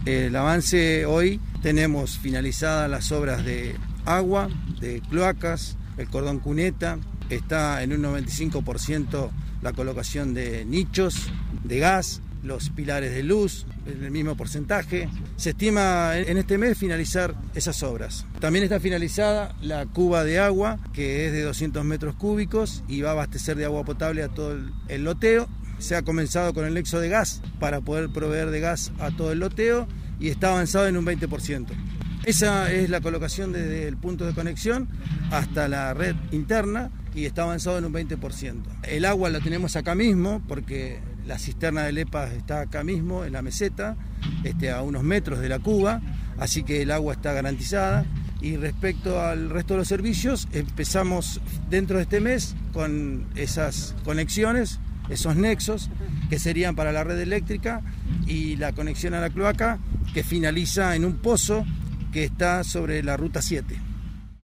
El avance hoy, tenemos finalizadas las obras de agua, de cloacas, el cordón cuneta, está en un 95% la colocación de nichos, de gas, los pilares de luz, en el mismo porcentaje. Se estima en este mes finalizar esas obras. También está finalizada la cuba de agua, que es de 200 metros cúbicos y va a abastecer de agua potable a todo el loteo. Se ha comenzado con el nexo de gas para poder proveer de gas a todo el loteo y está avanzado en un 20%. Esa es la colocación desde el punto de conexión hasta la red interna y está avanzado en un 20%. El agua la tenemos acá mismo porque la cisterna del EPA está acá mismo en la meseta, a unos metros de la cuba, así que el agua está garantizada. Y respecto al resto de los servicios, empezamos dentro de este mes con esas conexiones, esos nexos que serían para la red eléctrica y la conexión a la cloaca que finaliza en un pozo que está sobre la ruta 7.